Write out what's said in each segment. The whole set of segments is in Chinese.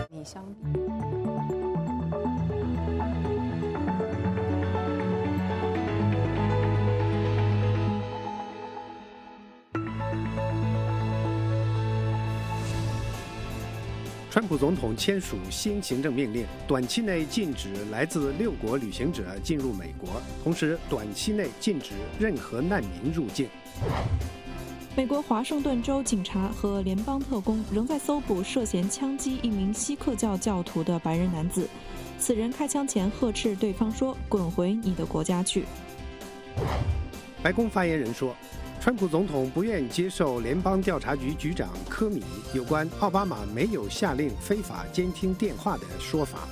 你相比。 川普总统签署新行政命令，短期内禁止来自6国旅行者进入美国，同时短期内禁止任何难民入境。 美国华盛顿州警察和联邦特工仍在搜捕涉嫌枪击一名锡克教教徒的白人男子，此人开枪前呵斥对方说：“滚回你的国家去。” 白宫发言人说，川普总统不愿接受联邦调查局局长科米有关奥巴马没有下令非法监听电话的说法。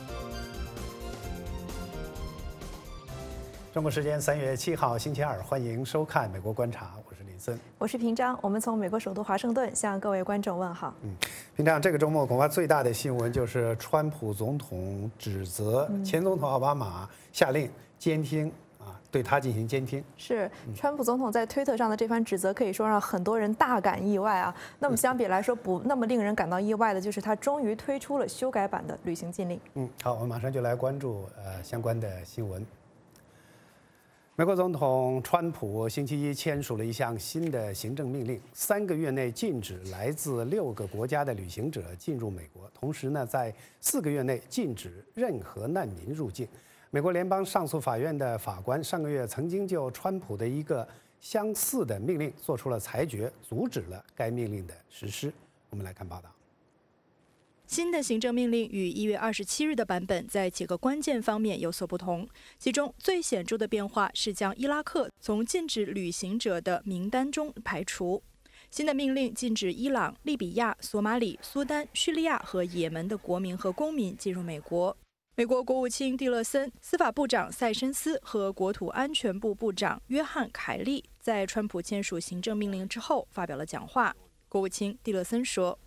中国时间3月7号星期二，欢迎收看《美国观察》，我是李森， 我是平章。我们从美国首都华盛顿向各位观众问好。 平章，这个周末恐怕最大的新闻就是川普总统指责前总统奥巴马下令监听。对他进行监听。 是川普总统在推特上的这番指责，可以说让很多人大感意外啊。那么相比来说，不那么令人感到意外的就是他终于推出了修改版的旅行禁令。 好，我们马上就来关注相关的新闻。美国总统川普星期一签署了一项新的行政命令，3个月内禁止来自6个国家的旅行者进入美国，同时呢，在4个月内禁止任何难民入境。美国联邦上诉法院的法官上个月曾经就川普的一个相似的命令做出了裁决，阻止了该命令的实施。我们来看报道。 新的行政命令与1月27日的版本在几个关键方面有所不同，其中最显著的变化是将伊拉克从禁止旅行者的名单中排除。新的命令禁止伊朗、利比亚、索马里、苏丹、叙利亚和也门的国民和公民进入美国。美国国务卿蒂勒森、司法部长塞申斯和国土安全部部长约翰·凯利在川普签署行政命令之后发表了讲话。国务卿蒂勒森说：“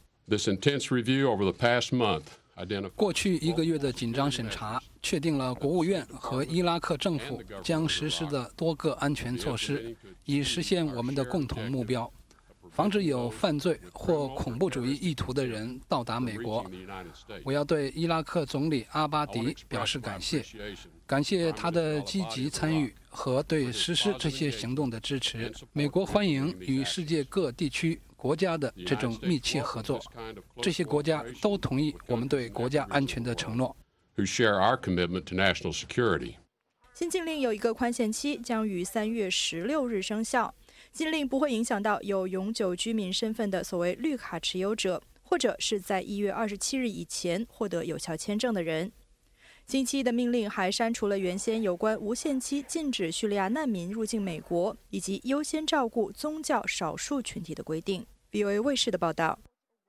过去1个月的紧张审查，确定了国务院和伊拉克政府将实施的多个安全措施，以实现我们的共同目标。”防止有犯罪或恐怖主义意图的人到达美国。我要对伊拉克总理阿巴迪表示感谢，感谢他的积极参与和对实施这些行动的支持。美国欢迎与世界各地区国家的这种密切合作，这些国家都同意我们对国家安全的承诺。 新禁令有一个宽限期，将于3月16日生效。禁令不会影响到有永久居民身份的所谓绿卡持有者，或者是在1月27日以前获得有效签证的人。星期一的命令还删除了原先有关无限期禁止叙利亚难民入境美国，以及优先照顾宗教少数群体的规定。VOA 卫视的报道。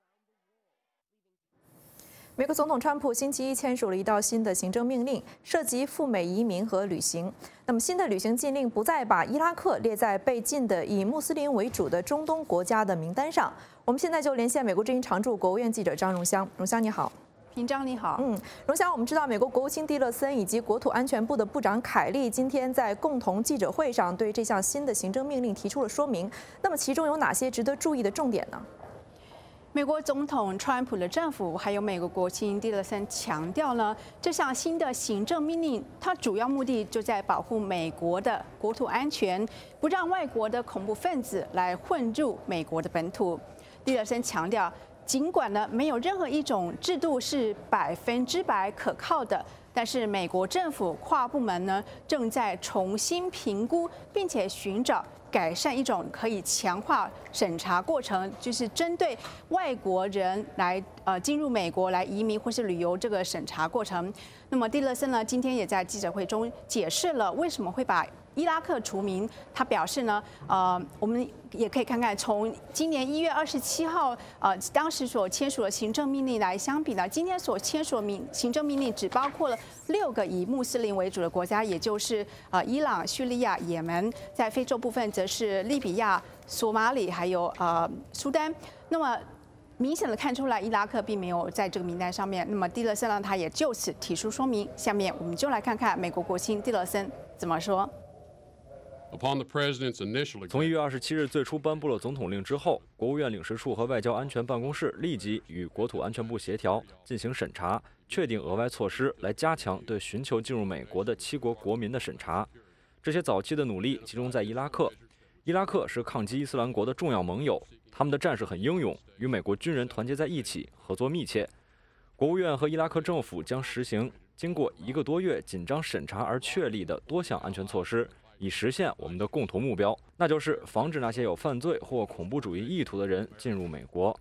美国总统川普星期一签署了一道新的行政命令，涉及赴美移民和旅行。那么新的旅行禁令不再把伊拉克列在被禁的以穆斯林为主的中东国家的名单上。我们现在就连线美国之音常驻国务院记者张荣香。荣香你好。 平章你好。 荣香，我们知道美国国务卿蒂勒森以及国土安全部的部长凯利今天在共同记者会上对这项新的行政命令提出了说明。那么其中有哪些值得注意的重点呢？ 美国总统川普的政府还有美国国务卿蒂勒森强调呢，这项新的行政命令，它主要目的就在保护美国的国土安全，不让外国的恐怖分子来混入美国的本土。蒂勒森强调，尽管呢没有任何一种制度是100%可靠的，但是美国政府跨部门呢正在重新评估，并且寻找改善一种可以强化审查过程，就是针对外国人来进入美国来移民或是旅游这个审查过程。那么蒂勒森呢今天也在记者会中解释了为什么会把伊拉克除名。他表示呢，我们也可以看看从今年1月27号当时所签署的行政命令来相比呢，今天所签署的行政命令只包括了6个以穆斯林为主的国家，也就是伊朗、叙利亚、也门，在非洲部分则是利比亚、索马里还有苏丹。那么明显的看出来，伊拉克并没有在这个名单上面。那么蒂勒森呢，他也就此提出说明。下面我们就来看看美国国务卿蒂勒森怎么说。 从1月27日最初颁布了总统令之后，国务院领事处和外交安全办公室立即与国土安全部协调，进行审查，确定额外措施来加强对寻求进入美国的7国国民的审查。这些早期的努力集中在伊拉克。伊拉克是抗击伊斯兰国的重要盟友，他们的战士很英勇，与美国军人团结在一起，合作密切。国务院和伊拉克政府将实行经过1个多月紧张审查而确立的多项安全措施，以实现我们的共同目标，那就是防止那些有犯罪或恐怖主义意图的人进入美国。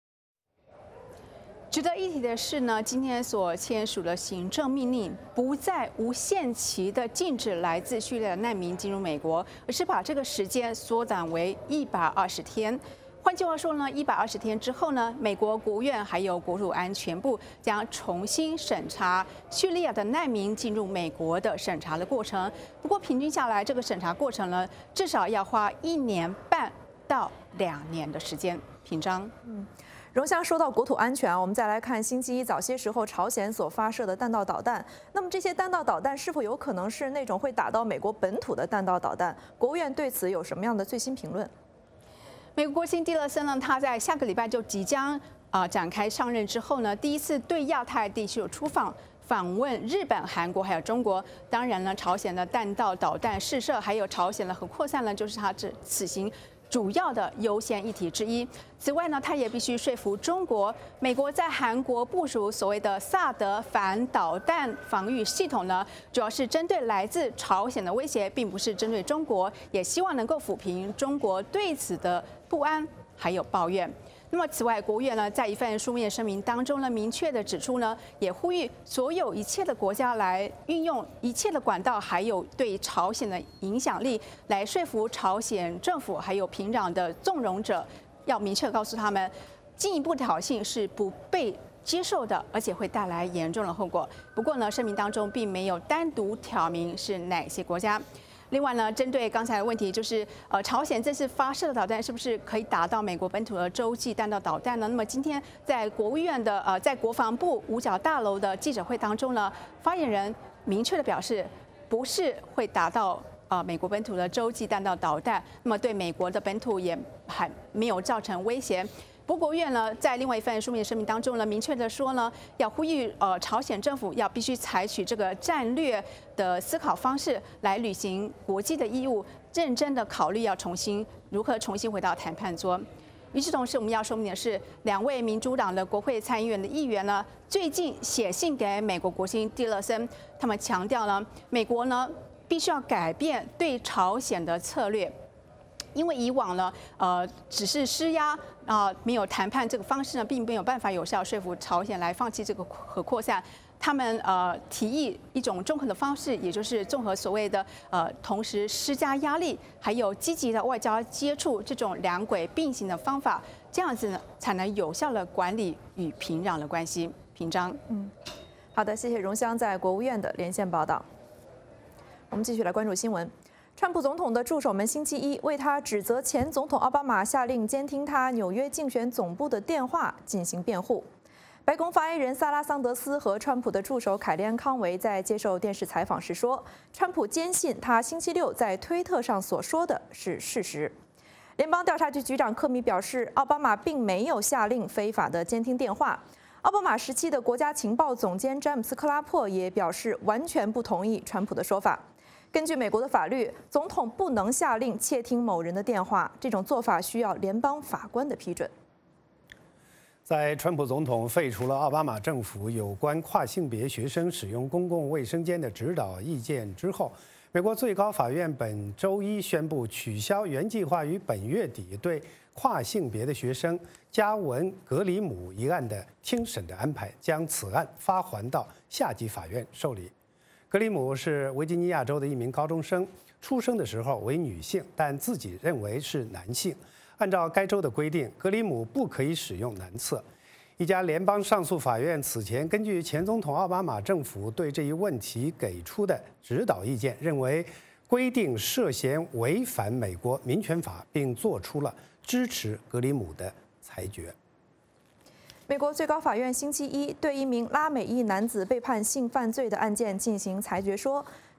值得一提的是呢，今天所签署的行政命令不再无限期的禁止来自叙利亚的难民进入美国，而是把这个时间缩短为120天。换句话说呢，120天之后呢，美国国务院还有国土安全部将重新审查叙利亚的难民进入美国的审查的过程。不过平均下来，这个审查过程呢，至少要花1年半到2年的时间。平章， 荣祥说到国土安全，我们再来看星期一早些时候朝鲜所发射的弹道导弹。那么这些弹道导弹是否有可能是那种会打到美国本土的弹道导弹？国务院对此有什么样的最新评论？ 美国国卿蒂勒森呢，他在下个礼拜就即将展开上任之后呢，第一次对亚太地区有出访问日本、韩国还有中国。当然呢，朝鲜的弹道导弹试射，还有朝鲜的核扩散呢，就是他此行主要的优先议题之一。此外呢，他也必须说服中国，美国在韩国部署所谓的萨德反导弹防御系统呢，主要是针对来自朝鲜的威胁，并不是针对中国，也希望能够抚平中国对此的不安还有抱怨。那么，此外，国务院呢，在一份书面声明当中呢，明确的指出呢，也呼吁所有一切的国家来运用一切的管道，还有对朝鲜的影响力，来说服朝鲜政府还有平壤的纵容者，要明确告诉他们，进一步挑衅是不被接受的，而且会带来严重的后果。不过呢，声明当中并没有单独挑明是哪些国家。另外呢，针对刚才的问题，就是朝鲜这次发射的导弹是不是可以打到美国本土的洲际弹道导弹呢？那么今天在国务院的在国防部五角大楼的记者会当中呢，发言人明确的表示，不是会打到美国本土的洲际弹道导弹，那么对美国的本土也还没有造成威胁。不过国务院呢，在另外一份书面声明当中呢，明确的说呢，要呼吁朝鲜政府要必须采取这个战略的思考方式来履行国际的义务，认真的考虑要如何重新回到谈判桌。与此同时，我们要说明的是，2位民主党的国会参议院的议员呢，最近写信给美国国卿蒂勒森，他们强调呢，美国呢必须要改变对朝鲜的策略。因为以往呢，只是施压没有谈判这个方式呢，并没有办法有效说服朝鲜来放弃这个核扩散。他们提议一种综合的方式，也就是综合所谓的同时施加压力，还有积极的外交接触这种2轨并行的方法，这样子呢才能有效的管理与平壤的关系。平章， 好的，谢谢荣香在国务院的连线报道。我们继续来关注新闻。川普总统的助手们星期一为他指责前总统奥巴马下令监听他纽约竞选总部的电话进行辩护。白宫发言人萨拉桑德斯和川普的助手凯利安康维在接受电视采访时说，川普坚信他星期六在推特上所说的是事实。联邦调查局局长科米表示，奥巴马并没有下令非法的监听电话。奥巴马时期的国家情报总监詹姆斯·克拉珀也表示完全不同意川普的说法。根据美国的法律，总统不能下令窃听某人的电话，这种做法需要联邦法官的批准。 在川普总统废除了奥巴马政府有关跨性别学生使用公共卫生间的指导意见之后，美国最高法院本周一宣布取消原计划于本月底对跨性别的学生加文·格里姆一案的听审的安排，将此案发还到下级法院受理。格里姆是维吉尼亚州的一名高中生，出生的时候为女性，但自己认为是男性。按照该州的规定，格里姆不可以使用男厕。一家联邦上诉法院此前根据前总统奥巴马政府对这一问题给出的指导意见，认为规定涉嫌违反美国民权法，并作出了支持格里姆的裁决。 美国最高法院星期一对一名拉美裔男子被判性犯罪的案件进行裁决，说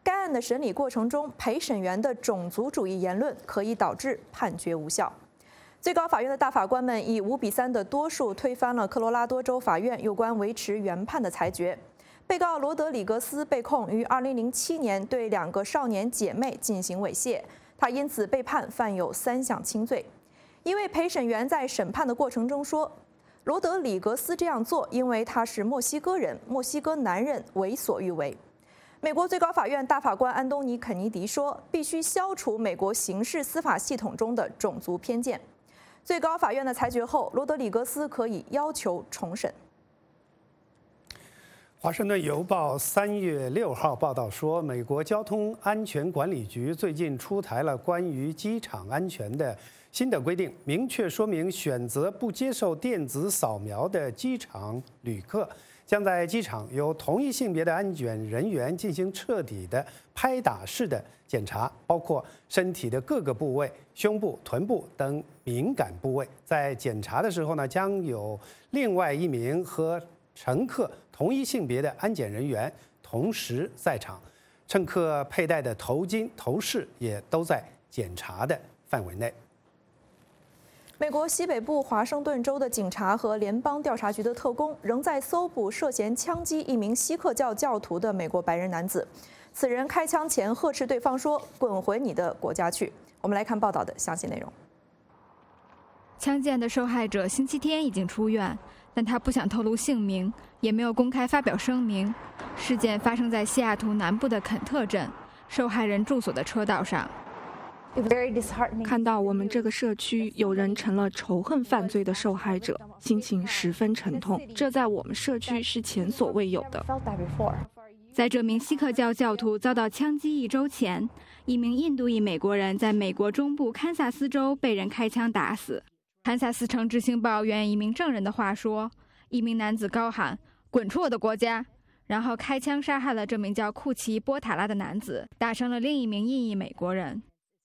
该案的审理过程中，陪审员的种族主义言论可以导致判决无效。最高法院的大法官们以5-3的多数推翻了科罗拉多州法院有关维持原判的裁决。被告罗德里格斯被控于2007年对2个少年姐妹进行猥亵，他因此被判犯有3项轻罪。一位陪审员在审判的过程中说，罗德里格斯这样做，因为他是墨西哥人，墨西哥男人为所欲为。美国最高法院大法官安东尼·肯尼迪说，必须消除美国刑事司法系统中的种族偏见。最高法院的裁决后，罗德里格斯可以要求重审。 华盛顿邮报3月6号报道说，美国交通安全管理局最近出台了关于机场安全的新的规定，明确说明选择不接受电子扫描的机场旅客将在机场由同一性别的安检人员进行彻底的拍打式的检查，包括身体的各个部位、胸部、臀部等敏感部位。在检查的时候呢，将有另外一名和乘客同一性别的安检人员同时在场，乘客佩戴的头巾、头饰也都在检查的范围内。 美国西北部华盛顿州的警察和联邦调查局的特工仍在搜捕涉嫌枪击一名锡克教教徒的美国白人男子。此人开枪前呵斥对方说：“滚回你的国家去。”我们来看报道的详细内容。 枪击案的受害者星期天已经出院，但他不想透露姓名，也没有公开发表声明。事件发生在西雅图南部的肯特镇，受害人住所的车道上。 看到我们这个社区有人成了仇恨犯罪的受害者，心情十分沉痛。这在我们社区是前所未有的。 在这名锡克教教徒遭到枪击1周前，一名印度裔美国人在美国中部堪萨斯州被人开枪打死。堪萨斯城执行报援一名证人的话说，一名男子高喊“滚出我的国家”，然后开枪杀害了这名叫库奇波塔拉的男子，打伤了另一名印裔美国人。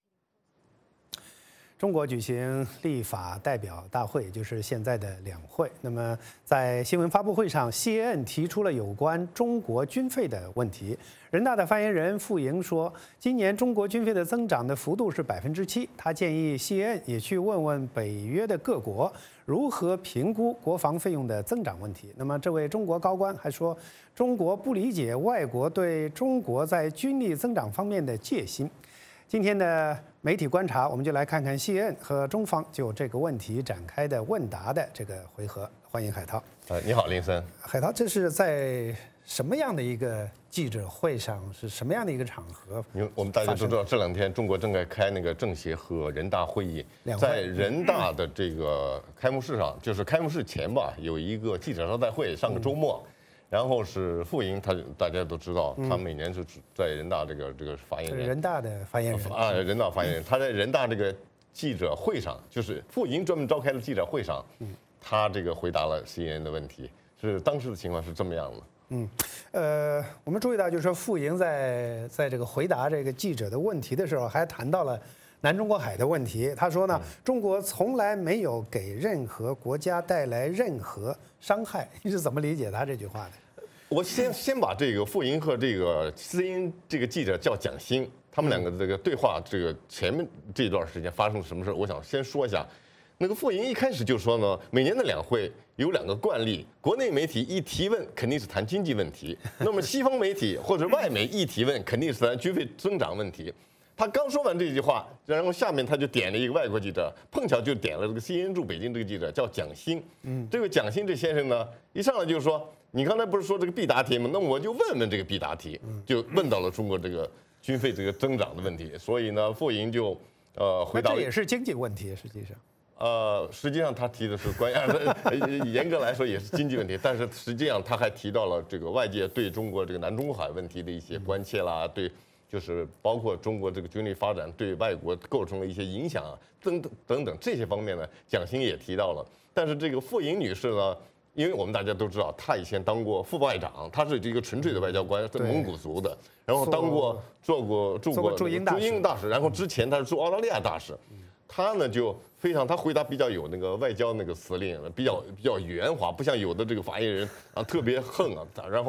中国举行立法代表大会，也就是现在的两会。那么，在新闻发布会上，谢恩提出了有关中国军费的问题。人大的发言人傅莹说，今年中国军费的增长的幅度是7%。他建议谢恩也去问问北约的各国如何评估国防费用的增长问题。那么，这位中国高官还说，中国不理解外国对中国在军力增长方面的戒心。今天的媒体观察，我们就来看看谢恩和中方就这个问题展开的问答的这个回合。欢迎海涛。 你好，林森。 海涛，这是在什么样的一个记者会上，是什么样的一个场合？ 因为我们大家都知道，这2天中国正在开那个政协和人大会议，在人大的这个开幕式上，就是开幕式前吧，有一个记者招待会，上个周末。然后是傅莹，大家都知道，他每年是在人大这个发言人， 人大的发言人啊，人大发言人，他在人大这个记者会上，就是傅莹专门召开的记者会上，他这个回答了谢恩的问题，是当时的情况是这么样的。 我们注意到，就是说傅莹在这个回答这个记者的问题的时候，还谈到了南中国海的问题。他说呢，中国从来没有给任何国家带来任何伤害。你是怎么理解他这句话的？ 我先把这个傅莹和这个CNN这个记者叫蒋欣，他们两个这个对话，这个前面这段时间发生了什么事，我想先说一下。那个傅莹一开始就说呢，每年的两会有2个惯例，国内媒体一提问肯定是谈经济问题，那么西方媒体或者外媒一提问肯定是谈军费增长问题。他刚说完这句话，然后下面他就点了一个外国记者，碰巧就点了这个 CNN 驻北京这个记者叫蒋欣。这个蒋欣这先生呢，一上来就说，你刚才不是说这个必答题吗？那我就问问这个必答题，就问到了中国这个军费这个增长的问题。所以呢，傅莹就回答了， 这也是经济问题， 实际上他提的是关于严格来说也是经济问题，但是实际上他还提到了这个外界对中国这个南中国海问题的一些关切啦，对。就是包括中国这个军力发展对外国构成了一些影响啊，等等这些方面呢，蒋欣也提到了。但是这个傅莹女士呢，因为我们大家都知道，她以前当过副外长，她是一个纯粹的外交官，是蒙古族的，然后做过驻英大使，然后之前她是驻澳大利亚大使。她呢就非常，她回答比较有那个外交那个辞令，比较圆滑，不像有的这个发言人啊特别横啊，然后。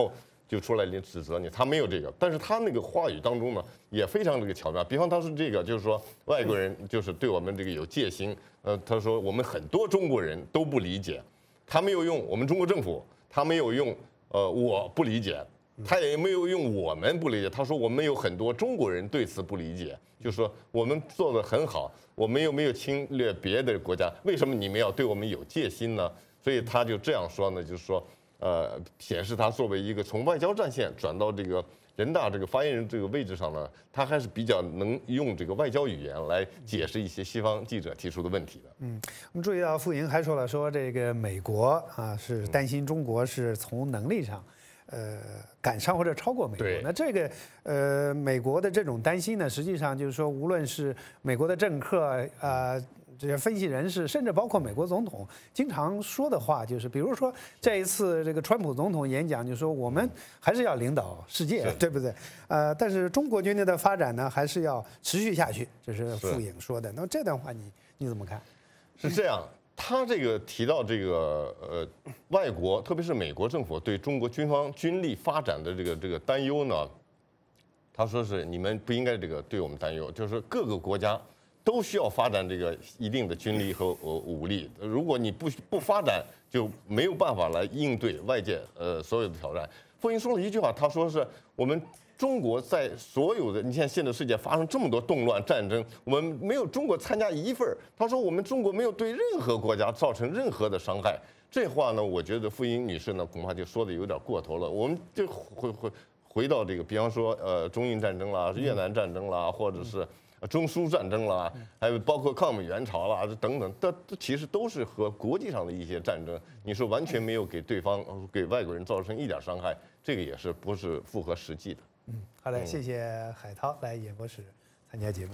就出来指责你，他没有这个，但是他那个话语当中呢，也非常这个巧妙。比方他说这个，就是说外国人就是对我们这个有戒心，他说我们很多中国人都不理解，他没有用我们中国政府，他没有用我不理解，他也没有用我们不理解，他说我们有很多中国人对此不理解，就是说我们做得很好，我们又没有侵略别的国家，为什么你们要对我们有戒心呢？所以他就这样说呢，就是说。显示他作为一个从外交战线转到这个人大这个发言人这个位置上呢，他还是比较能用这个外交语言来解释一些西方记者提出的问题的。 我们注意到傅莹还说了，说这个美国啊是担心中国是从能力上，赶上或者超过美国。那这个美国的这种担心呢，实际上就是说，无论是美国的政客这些分析人士，甚至包括美国总统，经常说的话就是，比如说这一次这个川普总统演讲，就说我们还是要领导世界，对不对？但是中国军队的发展呢，还是要持续下去，这是傅莹说的。那么这段话你怎么看？ 是这样，他这个提到这个外国，特别是美国政府对中国军力发展的这个担忧呢，他说是你们不应该这个对我们担忧，就是各个国家。都需要发展这个一定的军力和武力，如果你不发展，就没有办法来应对外界所有的挑战。傅莹说了一句话，他说是我们中国在所有的，你看现在世界发生这么多动乱战争，我们没有中国参加一份。他说我们中国没有对任何国家造成任何的伤害。这话呢，我觉得傅莹女士呢恐怕就说的有点过头了。我们就回到这个，比方说中印战争啦、越南战争啦，或者是。中苏战争啦，还有包括抗美援朝啦，等等，这其实都是和国际上的一些战争，你说完全没有给对方、给外国人造成一点伤害，这个也是不是符合实际的。 好嘞，谢谢海涛来演播室参加节目。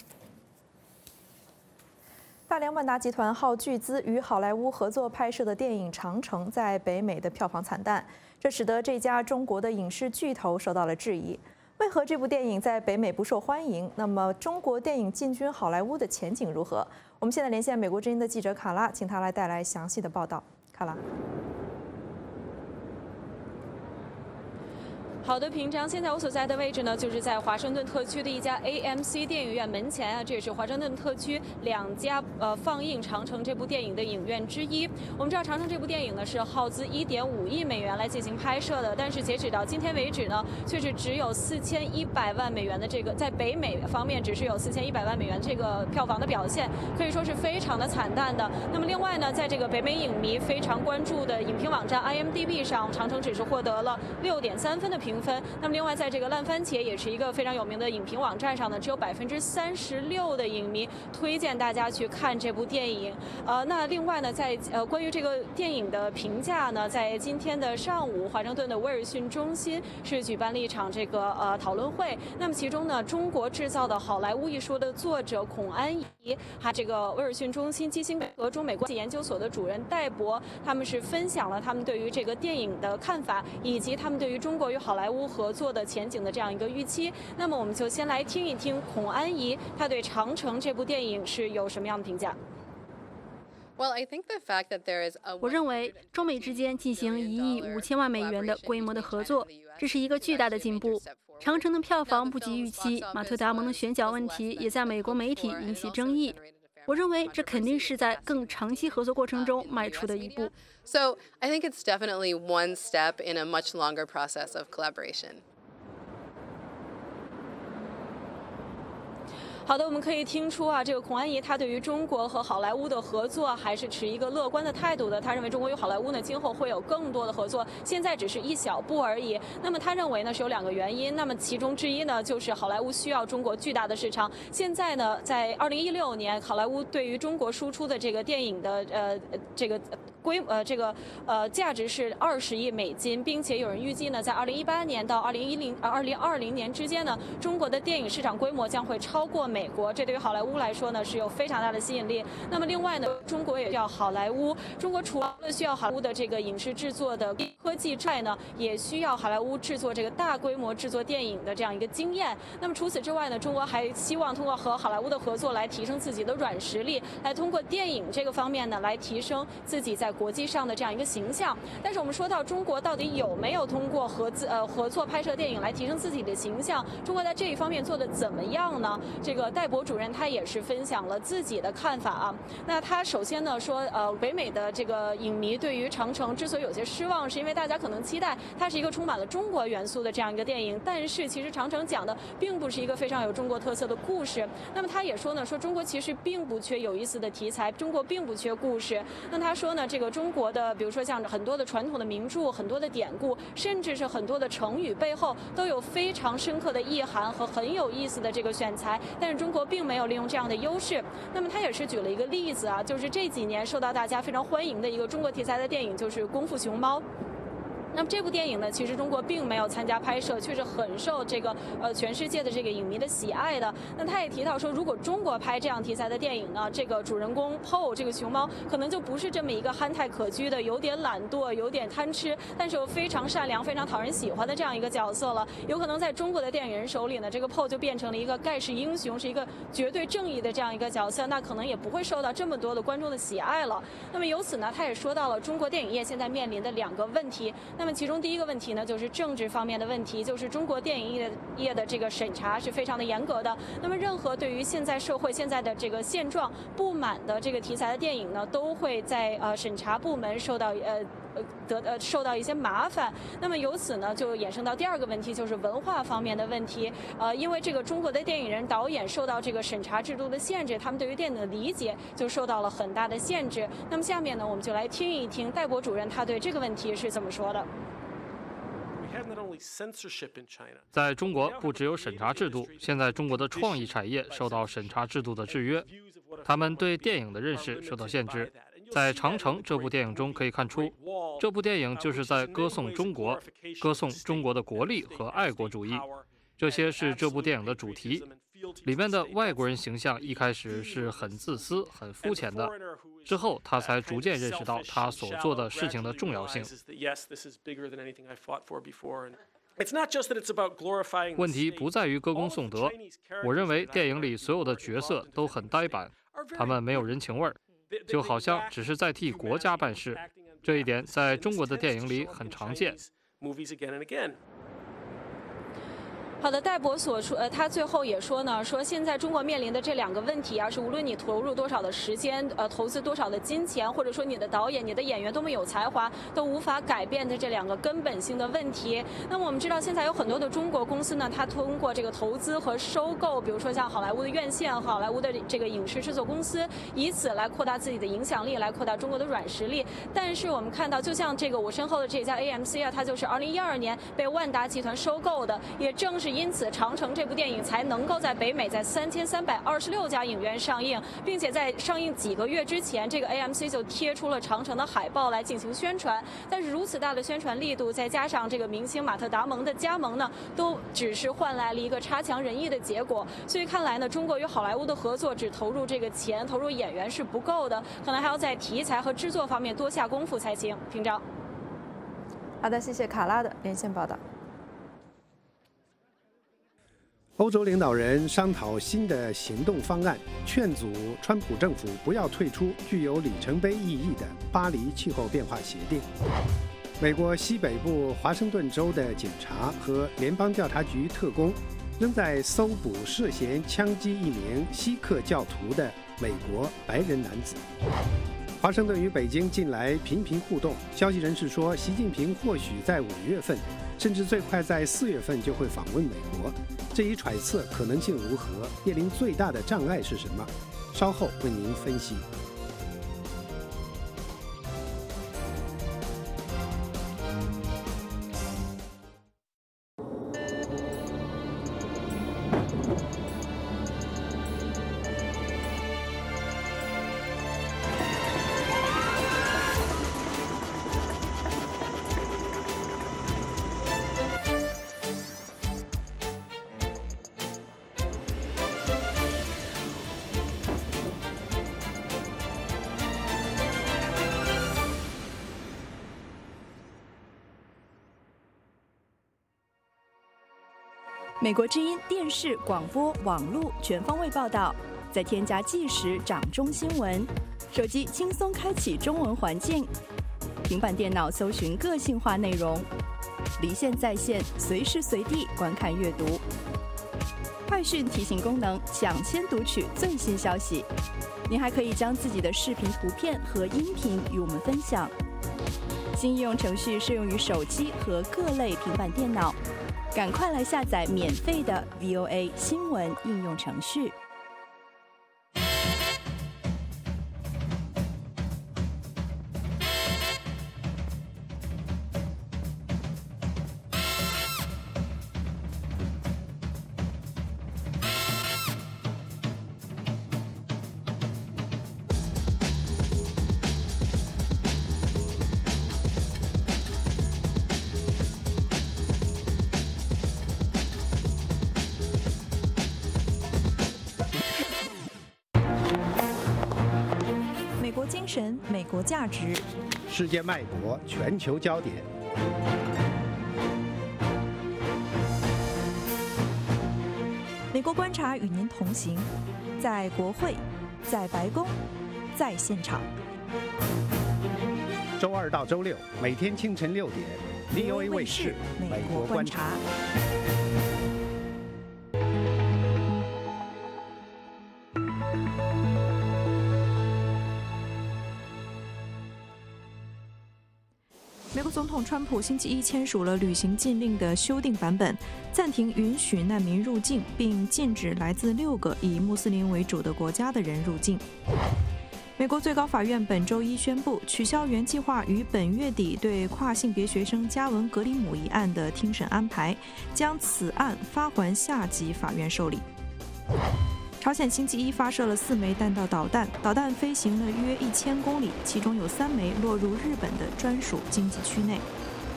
大连万达集团耗巨资与好莱坞合作拍摄的电影《长城》在北美的票房惨淡，这使得这家中国的影视巨头受到了质疑。为何这部电影在北美不受欢迎？那么中国电影进军好莱坞的前景如何？我们现在连线美国之音的记者卡拉，请他来带来详细的报道。卡拉。 好的，平常现在我所在的位置呢，就是在华盛顿特区的一家 AMC 电影院门前啊，这也是华盛顿特区2家放映《长城》这部电影的影院之一。我们知道，《长城》这部电影呢是耗资1.5亿美元来进行拍摄的，但是截止到今天为止呢，却是只有4100万美元的这个，在北美方面只是有4100万美元这个票房的表现，可以说是非常的惨淡的。那么另外呢，在这个北美影迷非常关注的影评网站 IMDB 上，《长城》只是获得了6.3分的评分。那么另外，在这个烂番茄也是一个非常有名的影评网站上呢，只有36%的影迷推荐大家去看这部电影。那另外呢，在关于这个电影的评价呢，在今天的上午，华盛顿的威尔逊中心是举办了一场这个讨论会。那么其中呢，中国制造的好莱坞一说的作者孔安怡，还这个威尔逊中心基辛格中美关系研究所的主任戴博，他们是分享了他们对于这个电影的看法，以及他们对于中国与好莱坞合作的前景的这样一个预期。那么我们就先来听一听孔安怡他对《长城》这部电影是有什么样的评价。 我认为中美之间进行1亿5千万美元的规模的合作，这是一个巨大的进步。长城的票房不及预期，马特·达蒙的选角问题也在美国媒体引起争议。我认为这肯定是在更长期合作过程中迈出的一步。 So I think it's definitely one step in a much longer process of collaboration. 好的，我们可以听出啊，这个孔安怡他对于中国和好莱坞的合作还是持一个乐观的态度的。他认为中国与好莱坞呢今后会有更多的合作，现在只是一小步而已。那么他认为呢是有2个原因，那么其中之一呢就是好莱坞需要中国巨大的市场。现在呢，在2016年，好莱坞对于中国输出的这个电影的价值是20亿美金，并且有人预计呢，在2018年到2020年之间呢，中国的电影市场规模将会超过美国，这对于好莱坞来说呢是有非常大的吸引力。那么另外呢，中国也需要好莱坞，中国除了需要好莱坞的这个影视制作的科技之外呢，也需要好莱坞制作这个大规模制作电影的这样一个经验。那么除此之外呢，中国还希望通过和好莱坞的合作来提升自己的软实力，来通过电影这个方面呢来提升自己在国际上的这样一个形象。但是我们说到中国到底有没有通过合作拍摄电影来提升自己的形象，中国在这一方面做的怎么样呢？这个戴博主任他也是分享了自己的看法啊。那他首先呢说，北美的这个影迷对于长城之所以有些失望，是因为大家可能期待它是一个充满了中国元素的这样一个电影，但是其实长城讲的并不是一个非常有中国特色的故事。那么他也说呢，说中国其实并不缺有意思的题材，中国并不缺故事。那他说呢，这个中国的比如说像很多的传统的名著、很多的典故，甚至是很多的成语背后都有非常深刻的意涵和很有意思的这个选材，但是中国并没有利用这样的优势。那么他也是举了一个例子啊，就是这几年受到大家非常欢迎的一个中国题材的电影，就是《功夫熊猫》。那么这部电影呢，其实中国并没有参加拍摄，却是很受这个全世界的这个影迷的喜爱的。那他也提到说，如果中国拍这样题材的电影呢，这个主人公 Paul 这个熊猫可能就不是这么一个憨态可掬的、有点懒惰、有点贪吃，但是又非常善良、非常讨人喜欢的这样一个角色了。有可能在中国的电影人手里呢，这个 Paul 就变成了一个盖世英雄，是一个绝对正义的这样一个角色，那可能也不会受到这么多的观众的喜爱了。那么由此呢，他也说到了中国电影业现在面临的2个问题。那么其中第一个问题呢，就是政治方面的问题，就是中国电影业的这个审查是非常的严格的。那么任何对于现在社会现在的这个现状不满的这个题材的电影呢，都会在审查部门受到一些麻烦。那么由此呢，就衍生到第2个问题，就是文化方面的问题。因为这个中国的电影人导演受到这个审查制度的限制，他们对于电影的理解就受到了很大的限制。那么下面呢，我们就来听一听戴博主任他对这个问题是怎么说的。 在中国，不只有审查制度，现在中国的创意产业受到审查制度的制约，他们对电影的认识受到限制。在《长城》这部电影中可以看出，这部电影就是在歌颂中国，歌颂中国的国力和爱国主义，这些是这部电影的主题。里面的外国人形象一开始是很自私、很肤浅的，之后他才逐渐认识到他所做的事情的重要性。问题不在于歌功颂德，我认为电影里所有的角色都很呆板，他们没有人情味儿，就好像只是在替国家办事。这一点在中国的电影里很常见。 好的，戴博所说，他最后也说呢，说现在中国面临的这2个问题啊，是无论你投入多少的时间，投资多少的金钱，或者说你的导演、你的演员多么有才华，都无法改变的这2个根本性的问题。那么我们知道，现在有很多的中国公司呢，它通过这个投资和收购，比如说像好莱坞的院线、好莱坞的这个影视制作公司，以此来扩大自己的影响力，来扩大中国的软实力。但是我们看到，就像这个我身后的这家 AMC 啊，它就是2012年被万达集团收购的，也正是因此，《长城》这部电影才能够在北美在3326家影院上映，并且在上映几个月之前，这个 AMC 就贴出了《长城》的海报来进行宣传。但是如此大的宣传力度，再加上这个明星马特·达蒙的加盟呢，都只是换来了一个差强人意的结果。所以看来呢，中国与好莱坞的合作只投入这个钱、投入演员是不够的，可能还要在题材和制作方面多下功夫才行。平章。 好的，谢谢卡拉的连线报道。 欧洲领导人商讨新的行动方案，劝阻川普政府不要退出具有里程碑意义的巴黎气候变化协定。美国西北部华盛顿州的警察和联邦调查局特工仍在搜捕涉嫌枪击一名锡克教徒的美国白人男子。华盛顿与北京近来频频互动，消息人士说，习近平或许在5月份，甚至最快在4月份就会访问美国。这一揣测可能性如何？面临最大的障碍是什么？稍后为您分析。 美国之音电视、广播、网络全方位报道， 再添加即时掌中新闻，手机轻松开启中文环境，平板电脑搜寻个性化内容，离线在线，随时随地观看阅读。快讯提醒功能，抢先读取最新消息。您还可以将自己的视频、图片和音频与我们分享。新应用程序适用于手机和各类平板电脑，赶快来下载免费的 VOA 新闻应用程序。精神，美国价值， 世界脉搏，全球焦点。 美国观察与您同行，在国会，在白宫，在现场。 周二到周六，每天清晨6点 ，VOA 卫视《美国观察》。 美国总统川普星期一签署了旅行禁令的修订版本，暂停允许难民入境，并禁止来自6个以穆斯林为主的国家的人入境。美国最高法院本周一宣布取消原计划于本月底对跨性别学生加文·格里姆一案的听审安排，将此案发还下级法院受理。朝鲜星期一发射了4枚弹道导弹，导弹飞行了约1000公里，其中有3枚落入日本的专属经济区内。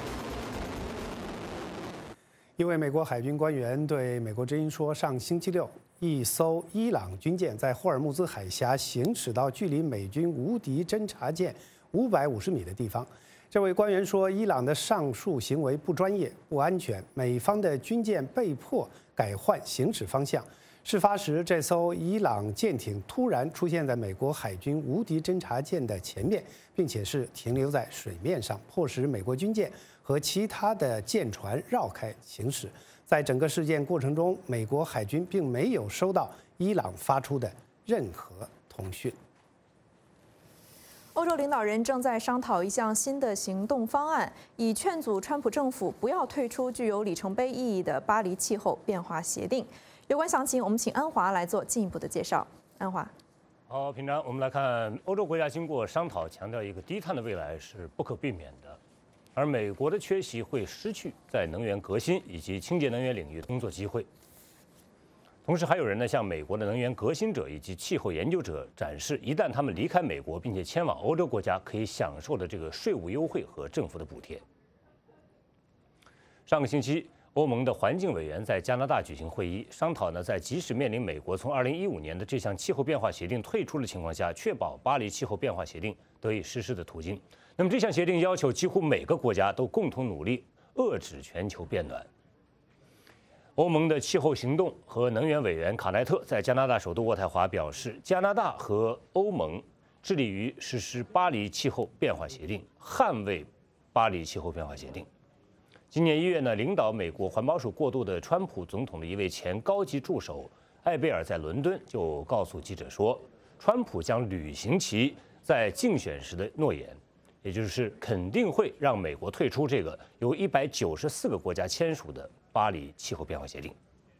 一位美国海军官员对美国之音说，上星期六，一艘伊朗军舰在霍尔木兹海峡行驶到距离美军无敌侦察舰550米的地方。这位官员说，伊朗的上述行为不专业、不安全，美方的军舰被迫改换行驶方向。事发时，这艘伊朗舰艇突然出现在美国海军无敌侦察舰的前面，并且是停留在水面上，迫使美国军舰和其他的舰船绕开行驶。在整个事件过程中，美国海军并没有收到伊朗发出的任何通讯。 欧洲领导人正在商讨一项新的行动方案，以劝阻川普政府不要退出具有里程碑意义的巴黎气候变化协定。有关详情，我们请安华来做进一步的介绍。安华， 好，平常我们来看，欧洲国家经过商讨，强调一个低碳的未来是不可避免的，而美国的缺席会失去在能源革新以及清洁能源领域的工作机会。同时，还有人呢向美国的能源革新者以及气候研究者展示，一旦他们离开美国并且迁往欧洲国家，可以享受的这个税务优惠和政府的补贴。上个星期，欧盟的环境委员在加拿大举行会议，商讨呢，在即使面临美国从2015年的这项气候变化协定退出的情况下，确保巴黎气候变化协定得以实施的途径。那么这项协定要求几乎每个国家都共同努力遏制全球变暖。欧盟的气候行动和能源委员卡奈特在加拿大首都渥太华表示，加拿大和欧盟致力于实施巴黎气候变化协定，捍卫巴黎气候变化协定。今年1月呢，领导美国环保署过渡的川普总统的一位前高级助手艾贝尔在伦敦就告诉记者说，川普将履行其在竞选时的诺言，也就是肯定会让美国退出这个由194个国家签署的巴黎气候变化协定。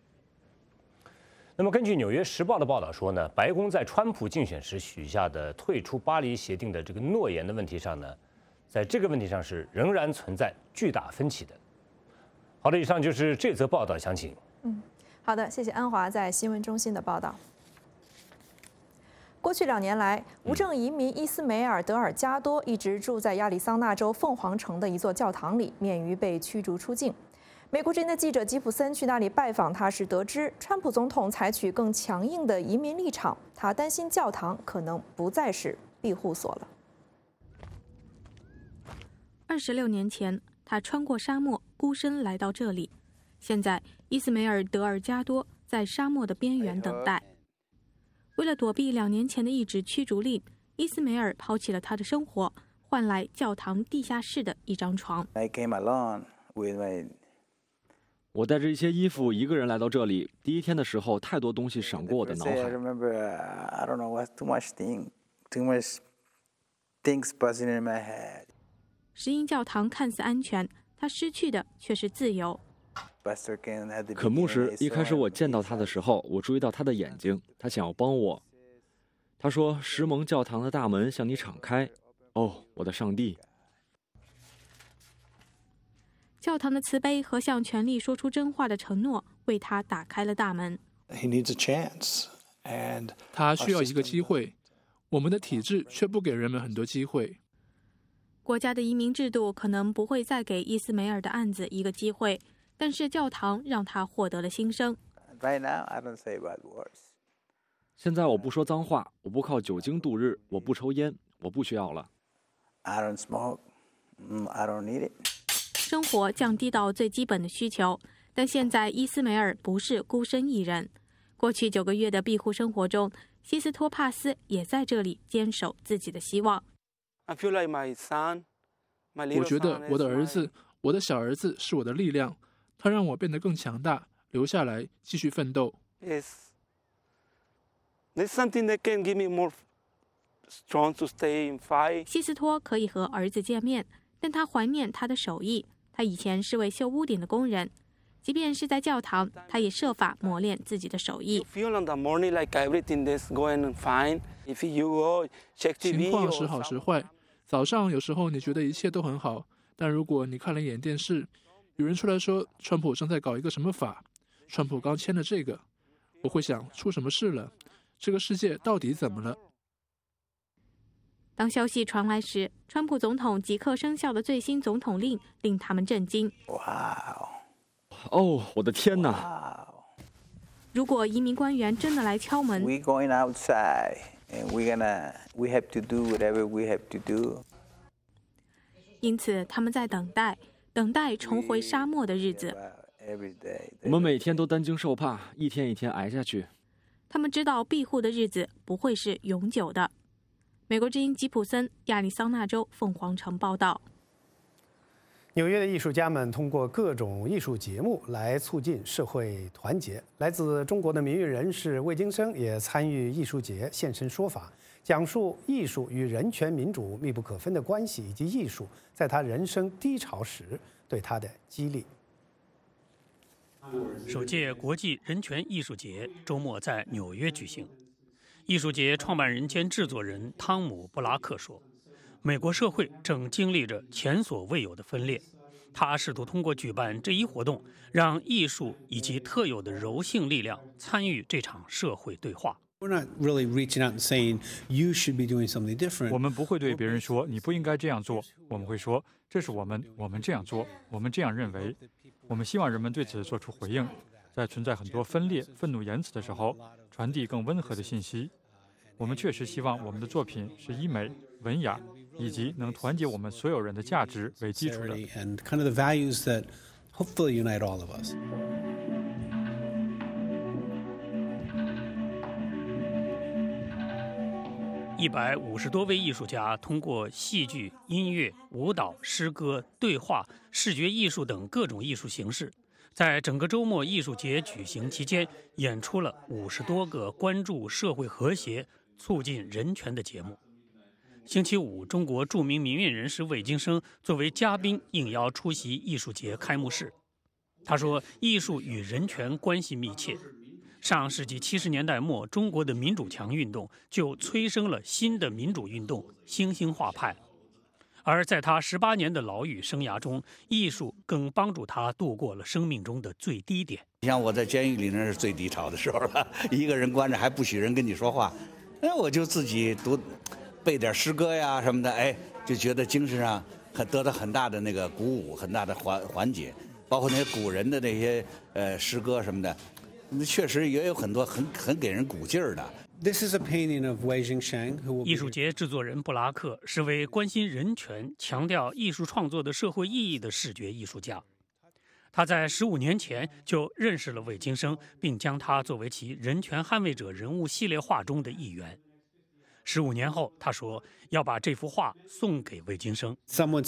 那么根据《纽约时报》的报道说呢，白宫在川普竞选时许下的退出巴黎协定的这个诺言的问题上呢，在这个问题上是仍然存在巨大分歧的。好的，以上就是这则报道详情。 好的，谢谢安华在新闻中心的报道。过去2年来，无证移民伊斯梅尔·德尔加多一直住在亚利桑那州凤凰城的一座教堂里，免于被驱逐出境。美国之音的记者吉普森去那里拜访他时，得知川普总统采取更强硬的移民立场，他担心教堂可能不再是庇护所了。 26年前，他穿过沙漠，孤身来到这里。现在，伊斯梅尔·德尔加多在沙漠的边缘等待。 为了躲避2年前的一纸驱逐令，伊斯梅尔抛弃了他的生活，换来教堂地下室的一张床。 我带着一些衣服，一个人来到这里。第一天的时候，太多东西闪过我的脑海。 石英教堂看似安全，他失去的却是自由。 可牧师一开始我见到他的时候，我注意到他的眼睛，他想要帮我。他说：“石蒙教堂的大门向你敞开。”哦，我的上帝！ 教堂的慈悲和向权力说出真话的承诺，为他打开了大门。 他需要一个机会，我们的体制却不给人们很多机会。 国家的移民制度可能不会再给伊斯梅尔的案子一个机会，但是教堂让他获得了新生。 现在我不说脏话，我不靠酒精度日，我不抽烟，我不需要了。 生活降低到最基本的需求，但现在伊斯梅尔不是孤身一人。过去9个月的庇护生活中，西斯托帕斯也在这里坚守自己的希望。 我觉得我的儿子，我的小儿子是我的力量，他让我变得更强大，留下来继续奋斗。 西斯托可以和儿子见面，但他怀念他的手艺。他以前是位修屋顶的工人，即便是在教堂，他也设法磨练自己的手艺。 情况时好时坏，早上有时候你觉得一切都很好，但如果你看了一眼电视，有人出来说川普正在搞一个什么法，川普刚签了这个，我会想出什么事了？这个世界到底怎么了？ 当消息传来时，川普总统即刻生效的最新总统令令他们震惊。 哦，我的天哪！ 如果移民官员真的来敲门，因此他们在等待重回沙漠的日子。 我们每天都担惊受怕，一天一天挨下去。 他们知道庇护的日子不会是永久的。美国之音吉普森，亚利桑那州凤凰城报道。 纽约的艺术家们通过各种艺术节目来促进社会团结。来自中国的民运人士魏京生也参与艺术节现身说法，讲述艺术与人权民主密不可分的关系，以及艺术在他人生低潮时对他的激励。 首届国际人权艺术节周末在纽约举行。艺术节创办人兼制作人汤姆·布拉克说：“美国社会正经历着前所未有的分裂。”他试图通过举办这一活动，让艺术以及特有的柔性力量参与这场社会对话。 我们不会对别人说你不应该这样做，我们会说这是我们这样做，我们这样认为。我们希望人们对此做出回应，在存在很多分裂、愤怒言辞的时候，传递更温和的信息。我们确实希望我们的作品是以美、文雅以及能团结我们所有人的价值为基础的。 150多位艺术家通过戏剧、音乐、舞蹈、诗歌、对话、视觉艺术等各种艺术形式，在整个周末艺术节举行期间，演出了50多个关注社会和谐、促进人权的节目。星期五，中国著名民运人士魏京生作为嘉宾应邀出席艺术节开幕式。他说：“艺术与人权关系密切。上世纪70年代末，中国的民主墙运动就催生了新的民主运动——新兴化派。而在他18年的牢狱生涯中，艺术更帮助他度过了生命中的最低点。 像我在监狱里那是最低潮的时候了，一个人关着还不许人跟你说话，那我就自己背点诗歌呀什么的，哎，就觉得精神上得到很大的那个鼓舞，很大的缓解。包括那些古人的那些诗歌什么的。确实也有很多很给人鼓劲儿的。 艺术节制作人布拉克是位关心人权、强调艺术创作的社会意义的视觉艺术家。 他在15年前就认识了魏京生，并将他作为其人权捍卫者人物系列画中的一员。15年后，他说要把这幅画送给魏京生。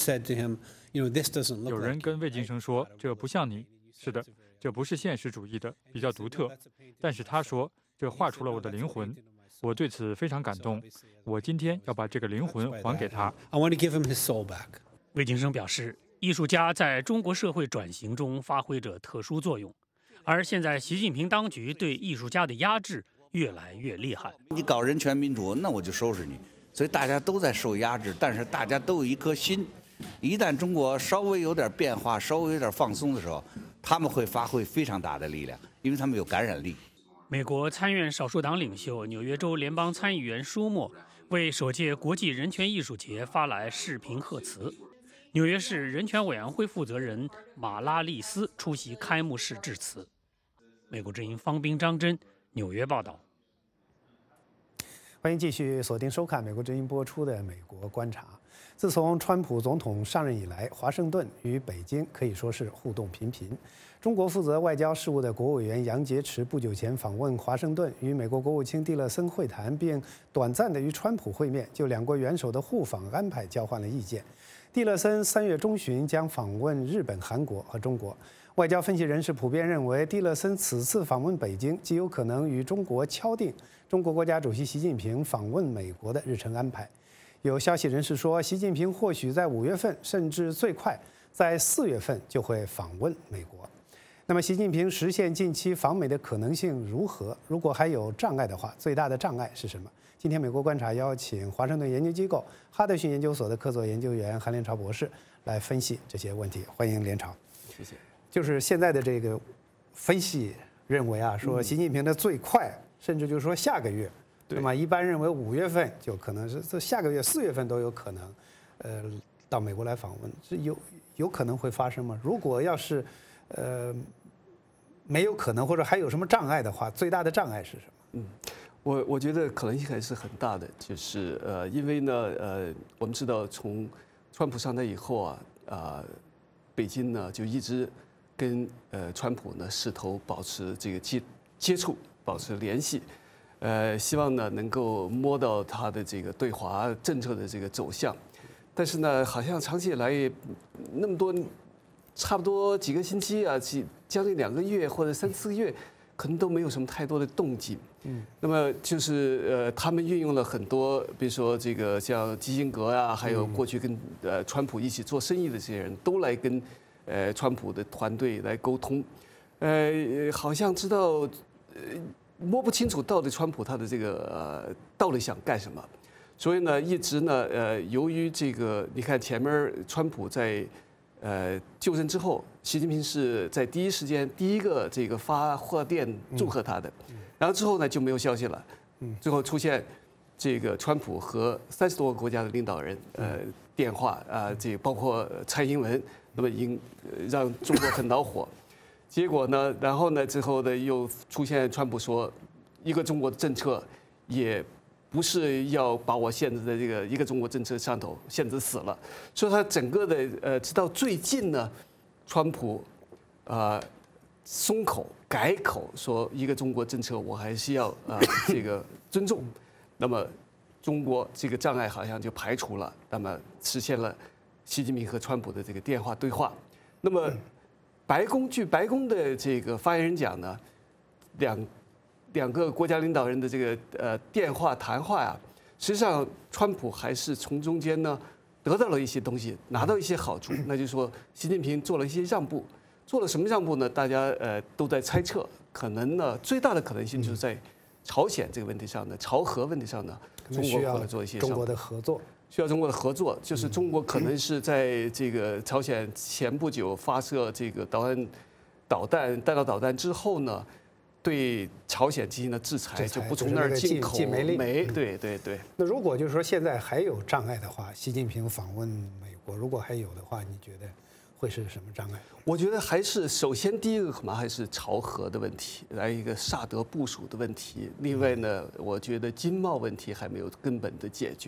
有人跟魏京生说：“这不像你。”是的，这不是现实主义的，比较独特。但是他说：“这画出了我的灵魂。”我对此非常感动。我今天要把这个灵魂还给他。 魏京生表示，艺术家在中国社会转型中发挥着特殊作用，而现在习近平当局对艺术家的压制越来越厉害。 你搞人权民主，那我就收拾你。所以大家都在受压制，但是大家都有一颗心。一旦中国稍微有点变化，稍微有点放松的时候，他们会发挥非常大的力量，因为他们有感染力。 美国参院少数党领袖、纽约州联邦参议员舒默为首届国际人权艺术节发来视频贺词。纽约市人权委员会负责人马拉利斯出席开幕式致辞。美国之音方斌、张真，纽约报道。 欢迎继续锁定收看美国之音播出的《美国观察》。自从川普总统上任以来，华盛顿与北京可以说是互动频频。中国负责外交事务的国务委员杨洁篪不久前访问华盛顿，与美国国务卿蒂勒森会谈，并短暂地与川普会面，就两国元首的互访安排交换了意见。蒂勒森3月中旬将访问日本、韩国和中国。外交分析人士普遍认为，蒂勒森此次访问北京，极有可能与中国敲定中国国家主席习近平访问美国的日程安排。有消息人士说，习近平或许在5月份，甚至最快在4月份就会访问美国。那么，习近平实现近期访美的可能性如何？如果还有障碍的话，最大的障碍是什么？今天美国观察邀请华盛顿研究机构哈德逊研究所的客座研究员韩连朝博士来分析这些问题。欢迎连朝。 谢谢。 就是现在的这个分析认为啊，说习近平的最快，甚至就是说下个月，那么一般认为5月份就可能是这下个月4月份都有可能，到美国来访问，是有可能会发生吗？如果要是没有可能或者还有什么障碍的话，最大的障碍是什么？ 我觉得可能性还是很大的，就是因为呢我们知道从川普上台以后啊北京呢就一直跟川普呢势头保持这个接触，保持联系，希望呢能够摸到他的这个对华政策的这个走向，但是呢好像长期以来那么多。差不多几个星期啊，将近2个月或者3、4个月，可能都没有什么太多的动静。那么就是他们运用了很多，比如说这个像基辛格啊，还有过去跟川普一起做生意的这些人都来跟川普的团队来沟通，好像知道摸不清楚到底川普他的这个到底想干什么，所以呢一直呢由于这个你看前面川普在。就任之后，习近平是在第一时间第一个这个发贺电祝贺他的，然后之后呢就没有消息了，最后出现这个川普和30多个国家的领导人电话这包括蔡英文，那么让中国很恼火，结果呢，然后呢之后呢又出现川普说一个中国的政策也。不是要把我限制在这个一个中国政策上头限制死了，所以他整个的直到最近呢，川普松口改口说一个中国政策我还是要这个尊重，那么中国这个障碍好像就排除了，那么实现了习近平和川普的这个电话对话。那么据白宫的这个发言人讲呢，两个国家领导人的这个电话谈话呀，实际上川普还是从中间呢得到了一些东西，拿到一些好处。那就是说，习近平做了一些让步，做了什么让步呢？大家都在猜测，可能呢最大的可能性就是在朝鲜这个问题上呢，朝核问题上呢，中国可能做一些中国的合作， 需要中国的合作，就是中国可能是在这个朝鲜前不久发射这个弹道导弹之后呢。对朝鲜进行了制裁，就不从那儿进口煤。对。 那如果就是说现在还有障碍的话，习近平访问美国，如果还有的话，你觉得会是什么障碍？ 我觉得还是首先第一个恐怕还是朝核的问题，来一个萨德部署的问题。另外呢，我觉得经贸问题还没有根本的解决。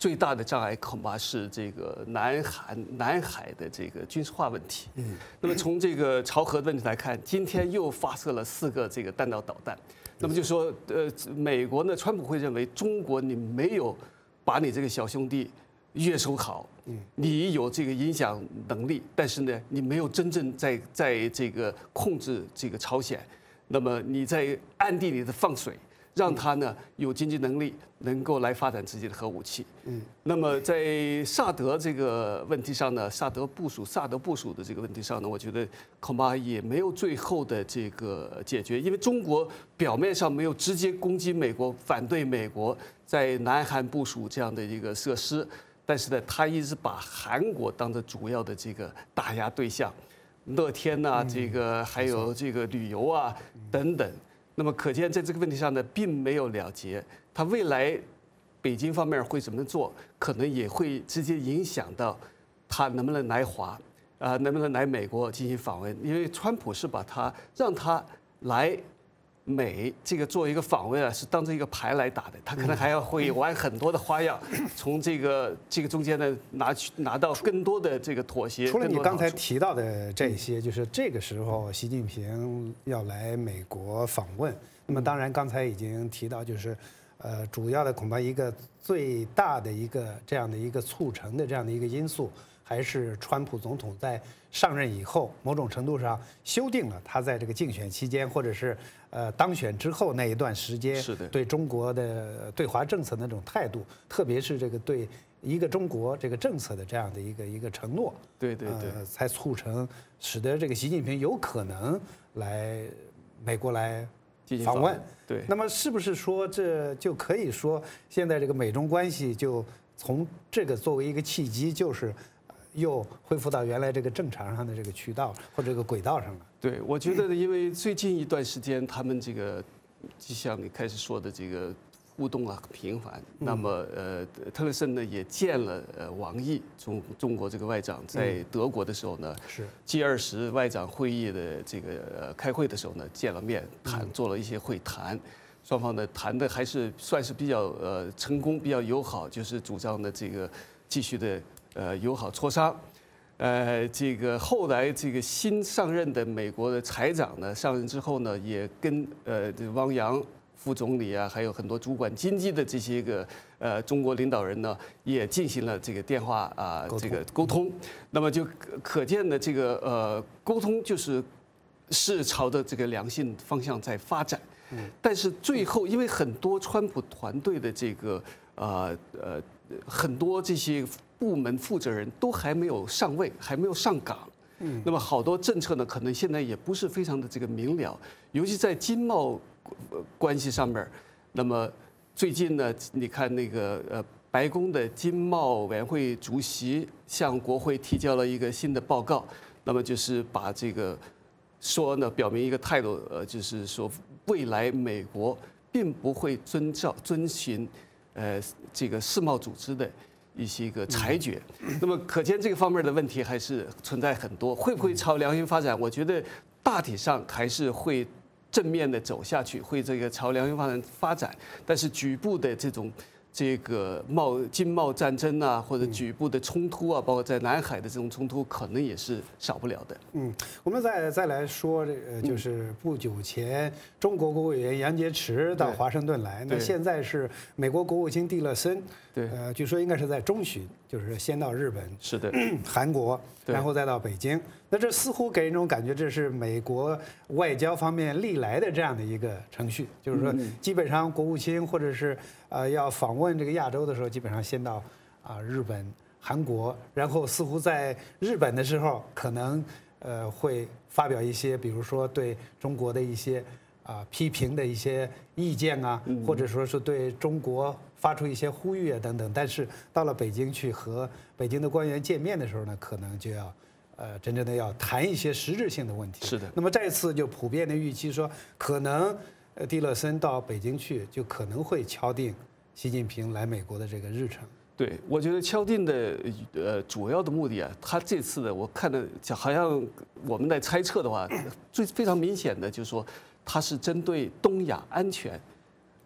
最大的障碍恐怕是这个南海的这个军事化问题。那么从这个朝核问题来看，今天又发射了4个这个弹道导弹。那么就说，美国呢，川普会认为中国你没有把你这个小兄弟约束好，你有这个影响能力，但是呢，你没有真正在这个控制这个朝鲜，那么你在暗地里的放水。让他呢有经济能力，能够来发展自己的核武器。那么在萨德这个问题上呢，萨德部署的这个问题上呢，我觉得恐怕也没有最后的这个解决，因为中国表面上没有直接攻击美国，反对美国在南韩部署这样的一个设施，但是呢，他一直把韩国当做主要的这个打压对象，乐天呐，这个还有这个旅游啊等等。那么可见，在这个问题上呢，并没有了结。他未来北京方面会怎么做，可能也会直接影响到他能不能来能不能来美国进行访问。因为川普是让他来美这个做一个访问啊，是当成一个牌来打的。他可能还会玩很多的花样，从这个中间呢拿到更多的这个妥协。 除了你刚才提到的这些，就是这个时候习近平要来美国访问。那么当然刚才已经提到，就是主要的恐怕一个最大的一个这样的一个促成的这样的一个因素，还是川普总统在上任以后，某种程度上修订了他在这个竞选期间或者是当选之后那一段时间对中国的对华政策的那种态度，特别是这个对一个中国这个政策的这样的一个承诺， 对， 才促成使得这个习近平有可能来美国来访问。 对， 那么是不是说这就可以说现在这个美中关系就从这个作为一个契机，就是又恢复到原来这个正常上的这个渠道或者这个轨道上了？ 对，我觉得因为最近一段时间他们这个就像你开始说的这个互动啊很频繁。那么特勒森呢也见了王毅中国这个外长，在德国的时候呢是 G20 外长会议的这个开会的时候呢见了面，做了一些会谈。双方呢谈的还是算是比较成功，比较友好，就是主张的这个继续的友好磋商。这个后来这个新上任的美国的财长呢，上任之后呢，也跟汪洋副总理啊，还有很多主管经济的这些个中国领导人呢，也进行了这个电话这个沟通。那么就可见的这个沟通是朝着这个良性方向在发展。但是最后，因为很多川普团队的这个很多这些部门负责人都还没有上位，还没有上岗。那么好多政策呢，可能现在也不是非常的这个明了，尤其在经贸关系上面。那么最近呢，你看那个白宫的经贸委员会主席向国会提交了一个新的报告，那么就是把这个说呢，表明一个态度，就是说未来美国并不会遵循这个世贸组织的一些个裁决。那么可见这个方面的问题还是存在很多。会不会朝良性发展？我觉得大体上还是会正面的走下去，会这个朝良性发展。但是局部的这个经贸战争啊，或者局部的冲突啊，包括在南海的这种冲突，可能也是少不了的。 我们再来说就是不久前中国国务委员杨洁篪到华盛顿来，那现在是美国国务卿蒂勒森，据说应该是在中旬，就是先到日本， 是的， 韩国，然后再到北京。那这似乎给人一种感觉，这是美国外交方面历来的这样的一个程序，就是说，基本上国务卿或者是要访问这个亚洲的时候，基本上先到日本、韩国，然后似乎在日本的时候，可能会发表一些，比如说对中国的一些批评的一些意见啊，或者说是对中国发出一些呼吁啊等等。但是到了北京去和北京的官员见面的时候呢，可能就要真正的要谈一些实质性的问题。 是的。 那么再次就普遍的预期说，可能蒂勒森到北京去，就可能会敲定习近平来美国的这个日程。 对，我觉得敲定的主要的目的啊，他这次的我看的好像我们在猜测的话，非常明显的就是说，他是针对东亚安全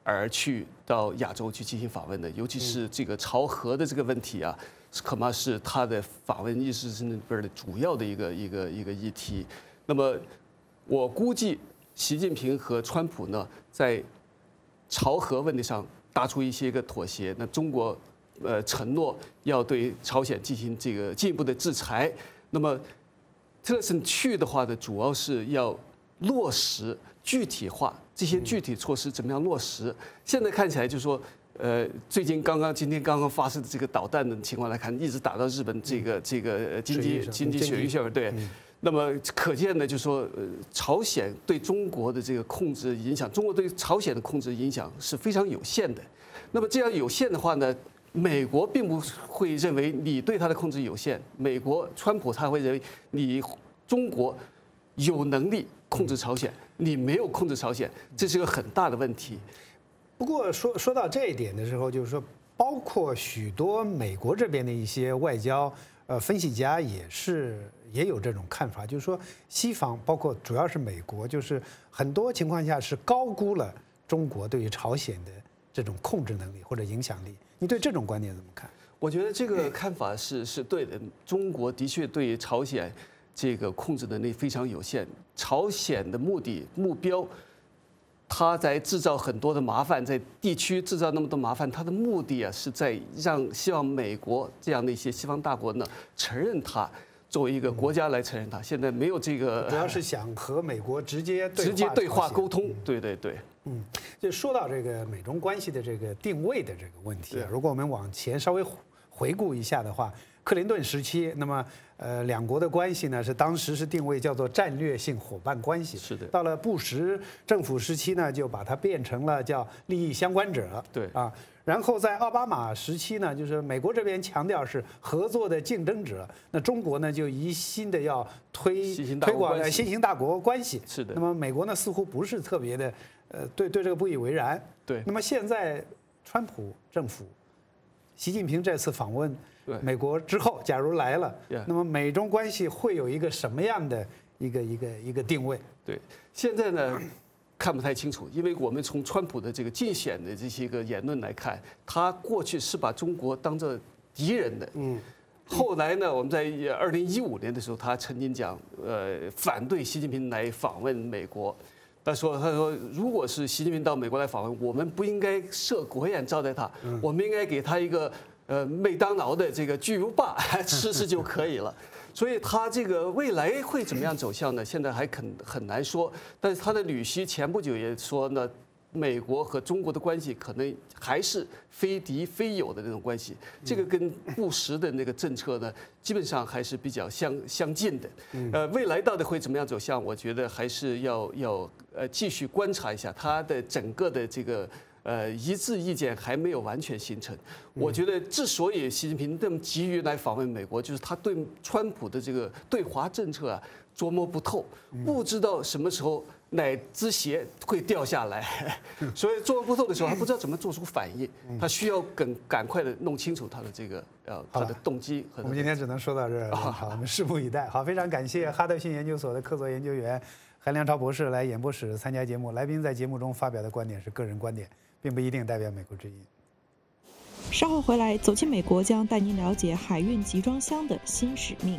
而去到亚洲去进行访问的，尤其是这个朝核的这个问题啊，恐怕是他的访问意识里边的主要的一个议题。那么我估计习近平和川普呢，在朝核问题上达出一些个妥协，那中国承诺要对朝鲜进行这个进一步的制裁。那么特勒森去的话呢，主要是要落实具体化这些具体措施怎么样落实。现在看起来就是说，最近今天刚刚发生的这个导弹的情况来看，一直打到日本这个经济水域线，对。那么可见的就是说，朝鲜对中国的这个控制影响，中国对朝鲜的控制影响是非常有限的。那么这样有限的话呢，美国并不会认为你对它的控制有限，美国川普他会认为你中国有能力控制朝鲜，你没有控制朝鲜，这是个很大的问题。 不过说到这一点的时候，就是说，包括许多美国这边的一些外交分析家也有这种看法，就是说西方包括主要是美国，就是很多情况下是高估了中国对于朝鲜的这种控制能力或者影响力。你对这种观点怎么看？ 我觉得这个看法是对的。中国的确对朝鲜这个控制能力非常有限。朝鲜的目标，他在制造很多的麻烦，在地区制造那么多麻烦，他的目的啊是在希望美国这样的一些西方大国呢承认他。作为一个国家来承认它，现在没有这个， 主要是想和美国直接对话沟通。对。 就说到这个美中关系的这个定位的这个问题啊，如果我们往前稍微回顾一下的话，克林顿时期，那么两国的关系呢当时是定位叫做战略性伙伴关系。 是的。 到了布什政府时期呢，就把它变成了叫利益相关者。 对啊。然后在奥巴马时期呢，就是美国这边强调是合作的竞争者，那中国呢就一心的要推广新兴大国关系。 是的。 那么美国呢似乎不是特别的，对这个不以为然。 对。 那么现在川普政府，习近平这次访问美国之后，假如来了，那么美中关系会有一个什么样的一个定位？ 对，现在呢？看不太清楚，因为我们从川普的这个竞选的这些个言论来看，他过去是把中国当作敌人的。后来呢，我们在2015年的时候，他曾经讲，反对习近平来访问美国。他说，如果是习近平到美国来访问，我们不应该设国宴招待他，我们应该给他一个麦当劳的这个巨无霸吃就可以了。所以他这个未来会怎么样走向呢？现在还很难说。但是他的女婿前不久也说呢，美国和中国的关系可能还是非敌非友的那种关系。这个跟布什的那个政策呢，基本上还是比较相近的。未来到底会怎么样走向？我觉得还是要继续观察一下他的整个的这个。一致意见还没有完全形成。我觉得之所以习近平这么急于来访问美国，就是他对川普的这个对华政策啊琢磨不透，不知道什么时候哪只鞋会掉下来，所以琢磨不透的时候，还不知道怎么做出反应。他需要赶快的弄清楚他的这个他的动机。 我们今天只能说到这儿，好，我们拭目以待。好，非常感谢哈德逊研究所的客座研究员韩良超博士来演播室参加节目。来宾在节目中发表的观点是个人观点，并不一定代表美国之音。 稍后回来，走进美国将带您了解海运集装箱的新使命。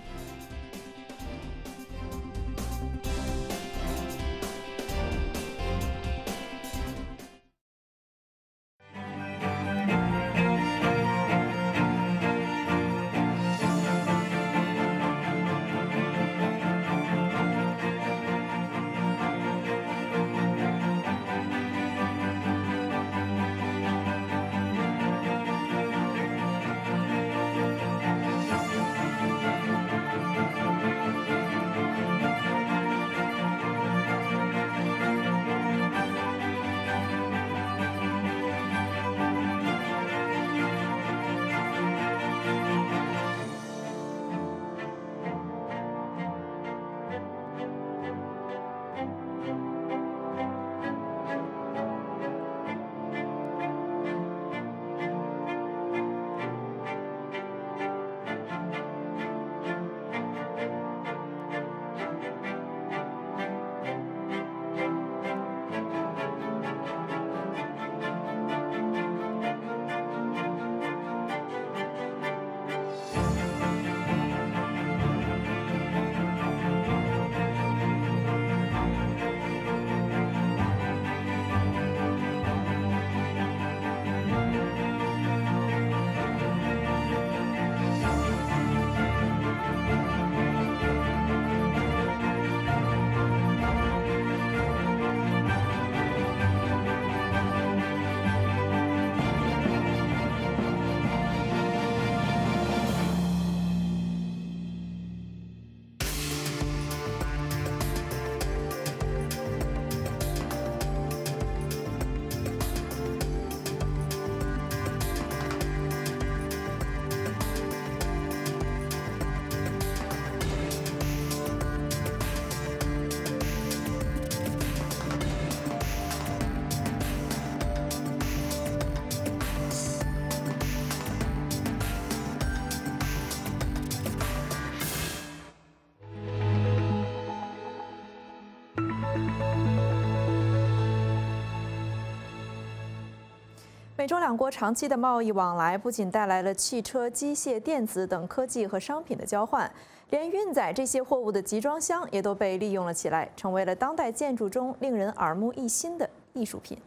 美中两国长期的贸易往来不仅带来了汽车、机械、电子等科技和商品的交换，连运载这些货物的集装箱也都被利用了起来，成为了当代建筑中令人耳目一新的艺术品。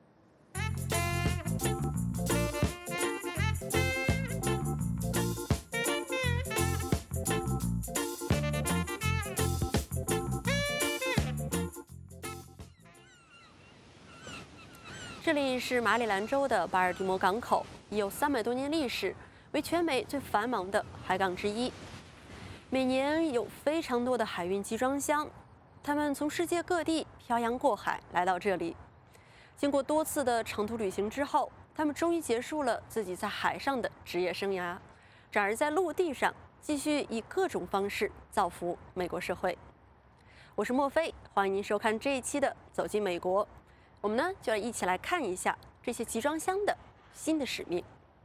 这里是马里兰州的巴尔的摩港口，已有300多年历史，为全美最繁忙的海港之一。每年有非常多的海运集装箱，他们从世界各地漂洋过海来到这里。经过多次的长途旅行之后，他们终于结束了自己在海上的职业生涯，转而在陆地上继续以各种方式造福美国社会。我是莫菲，欢迎您收看这一期的《走进美国》。我们呢就要一起来看一下这些集装箱的新的使命。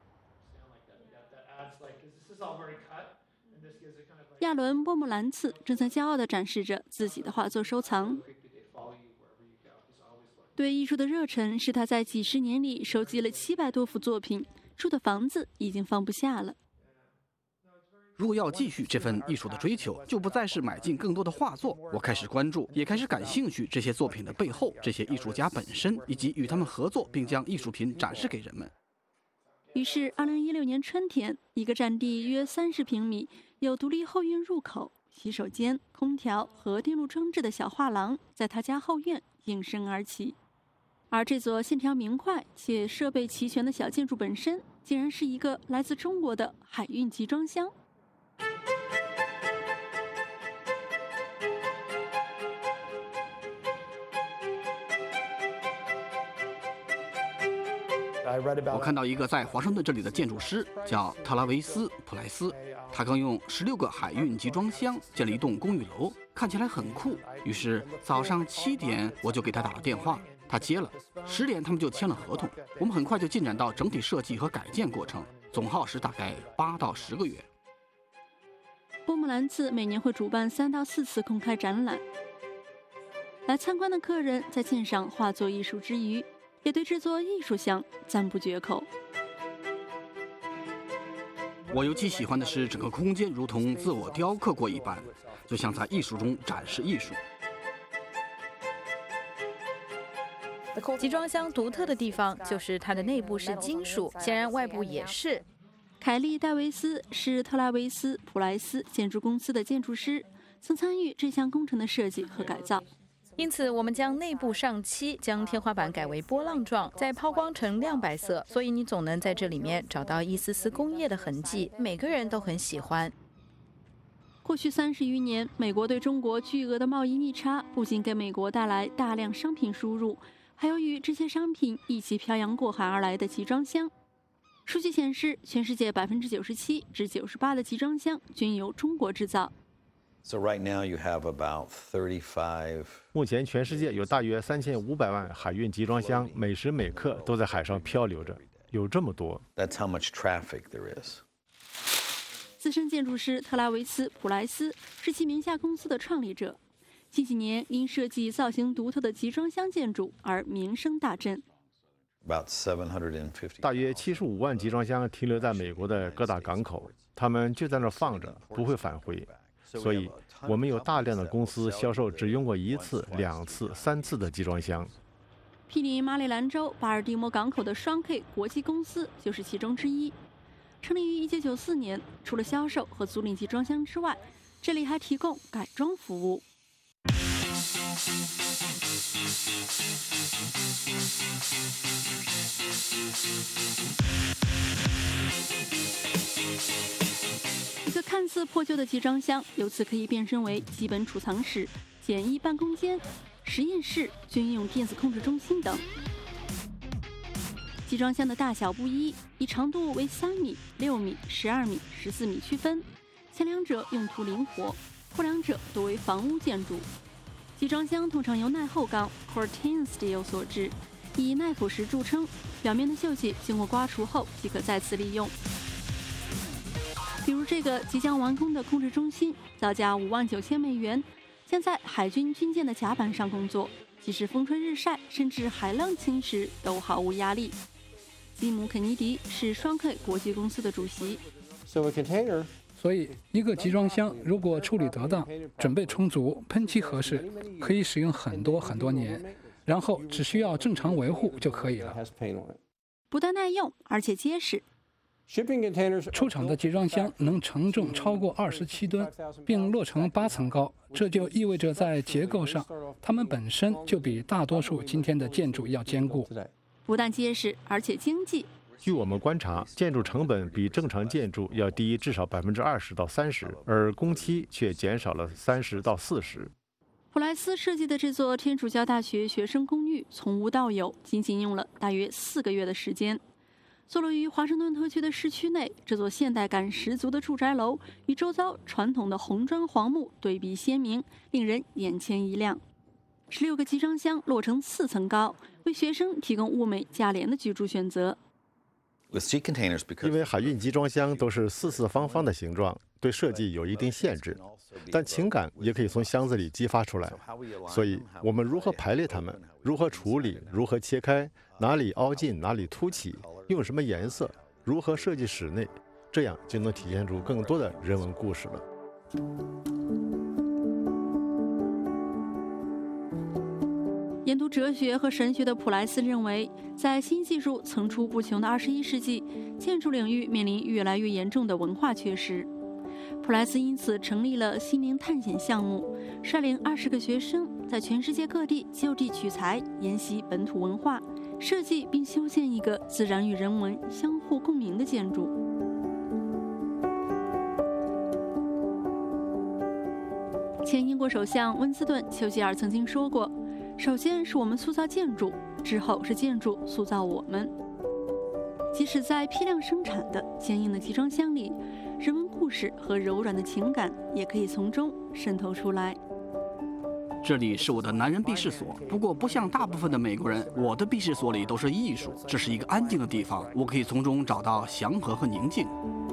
亚伦·波姆兰茨正在骄傲地展示着自己的画作收藏。对艺术的热忱使他在几十年里收集了700多幅作品，住的房子已经放不下了。 如果要继续这份艺术的追求，就不再是买进更多的画作。我开始关注，也开始感兴趣这些作品的背后，这些艺术家本身，以及与他们合作并将艺术品展示给人们。 于是，2016年春天，一个占地约30平米、有独立后院入口、洗手间、空调和电路装置的小画廊，在他家后院应声而起。而这座线条明快且设备齐全的小建筑本身，竟然是一个来自中国的海运集装箱。 我看到一个在华盛顿这里的建筑师叫特拉维斯·普莱斯，他刚用16个海运集装箱建了一栋公寓楼，看起来很酷。于是早上7点我就给他打了电话，他接了。10点他们就签了合同，我们很快就进展到整体设计和改建过程，总耗时大概8到10个月。 波姆兰茨每年会主办3到4次公开展览，来参观的客人在鉴赏画作艺术之余，也对制作艺术箱赞不绝口。 我尤其喜欢的是整个空间如同自我雕刻过一般，就像在艺术中展示艺术。 集装箱独特的地方就是它的内部是金属，显然外部也是。 凯利·戴维斯是特拉维斯·普莱斯建筑公司的建筑师，曾参与这项工程的设计和改造。 因此，我们将内部上漆，将天花板改为波浪状，再抛光成亮白色，所以你总能在这里面找到一丝丝工业的痕迹，每个人都很喜欢。 过去30余年，美国对中国巨额的贸易逆差，不仅给美国带来大量商品输入，还有与这些商品一起漂洋过海而来的集装箱。数据显示，全世界97%至98%的集装箱均由中国制造。 目前，全世界有大约3500万海运集装箱，每时每刻都在海上漂流着，有这么多。 资深建筑师特拉维斯·普莱斯是其名下公司的创立者，近几年因设计造型独特的集装箱建筑而名声大振。 大约75万集装箱停留在美国的各大港口，它们就在那儿放着，不会返回。所以，我们有大量的公司销售只用过1次、2次、3次的集装箱。 毗邻马里兰州巴尔的摩港口的双 K 国际公司就是其中之一。成立于1994年，除了销售和租赁集装箱之外，这里还提供改装服务。一个看似破旧的集装箱，由此可以变身为基本储藏室、简易办公间、实验室、军用电子控制中心等。集装箱的大小不一，以长度为3米、6米、12米、14米区分，前两者用途灵活，后两者多为房屋建筑。集装箱通常由耐候钢 Corten Steel 所制，以耐腐蚀著称，表面的锈迹经过刮除后即可再次利用。比如这个即将完工的控制中心，造价$59,000，将在海军军舰的甲板上工作，即使风吹日晒，甚至海浪侵蚀都毫无压力。 吉姆·肯尼迪是双 K 国际公司的主席。 所以，一个集装箱如果处理得当、准备充足、喷漆合适，可以使用很多年，然后只需要正常维护就可以了。 不但耐用，而且结实。 出厂的集装箱能承重超过27吨，并落成8层高，这就意味着在结构上，它们本身就比大多数今天的建筑要坚固。 不但结实，而且经济。 据我们观察，建筑成本比正常建筑要低至少20%到30%，而工期却减少了30%到40%。 普莱斯设计的这座天主教大学学生公寓从无到有，仅仅用了大约4个月的时间。坐落于华盛顿特区的市区内，这座现代感十足的住宅楼与周遭传统的红砖黄木对比鲜明，令人眼前一亮。16个集装箱落成4层高，为学生提供物美价廉的居住选择。 因为海运集装箱都是四四方方的形状，对设计有一定限制，但情感也可以从箱子里激发出来。所以，我们如何排列它们，如何处理，如何切开，哪里凹进，哪里凸起，用什么颜色，如何设计室内，这样就能体现出更多的人文故事了。 研读哲学和神学的普莱斯认为，在新技术层出不穷的21世纪，建筑领域面临越来越严重的文化缺失。普莱斯因此成立了心灵探险项目，率领20个学生在全世界各地就地取材，研习本土文化，设计并修建一个自然与人文相互共鸣的建筑。前英国首相温斯顿·丘吉尔曾经说过，首先是我们塑造建筑，之后是建筑塑造我们。即使在批量生产的坚硬的集装箱里，人文故事和柔软的情感也可以从中渗透出来。 这里是我的男人避世所，不过不像大部分的美国人，我的避世所里都是艺术。这是一个安静的地方，我可以从中找到祥和和宁静。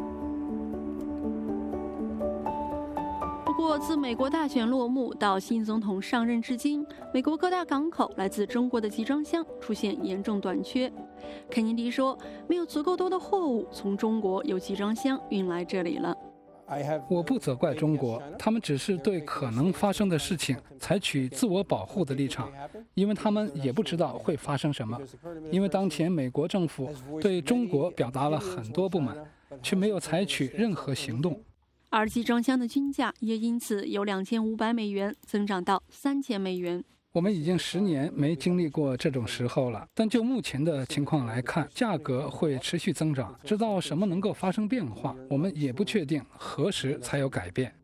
不过，自美国大选落幕到新总统上任至今，美国各大港口来自中国的集装箱出现严重短缺。肯尼迪说，没有足够多的货物从中国由集装箱运来这里了。 我不责怪中国，他们只是对可能发生的事情采取自我保护的立场，因为他们也不知道会发生什么。因为当前美国政府对中国表达了很多不满，却没有采取任何行动。 而集装箱的均价也因此由2500美元增长到3000美元。 我们已经10年没经历过这种时候了，但就目前的情况来看，价格会持续增长，直到什么能够发生变化，我们也不确定何时才有改变。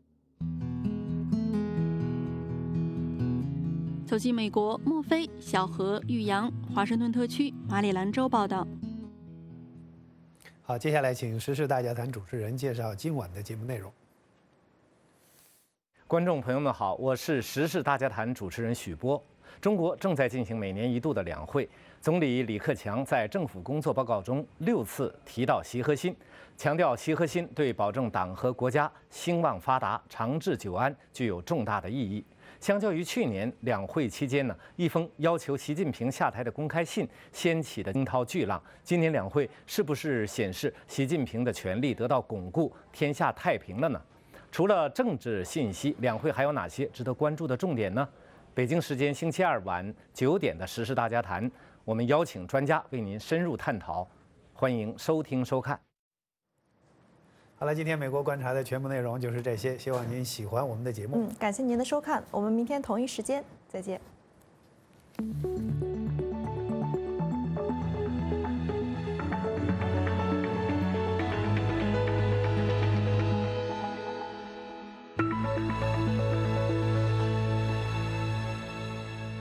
走进美国，墨菲、小河、玉阳，华盛顿特区马里兰州报道。 好，接下来请时事大家谈主持人介绍今晚的节目内容。 观众朋友们好，我是时事大家谈主持人许波。中国正在进行每年一度的两会，总理李克强在政府工作报告中6次提到习核心，强调习核心对保证党和国家兴旺发达、长治久安具有重大的意义。相较于去年两会期间呢，一封要求习近平下台的公开信掀起的惊涛巨浪，今年两会是不是显示习近平的权力得到巩固、天下太平了呢？除了政治信息，两会还有哪些值得关注的重点呢？北京时间星期二晚9点的时事大家谈，我们邀请专家为您深入探讨，欢迎收听收看。 好了，今天美国观察的全部内容就是这些，希望您喜欢我们的节目。 感谢您的收看，我们明天同一时间再见。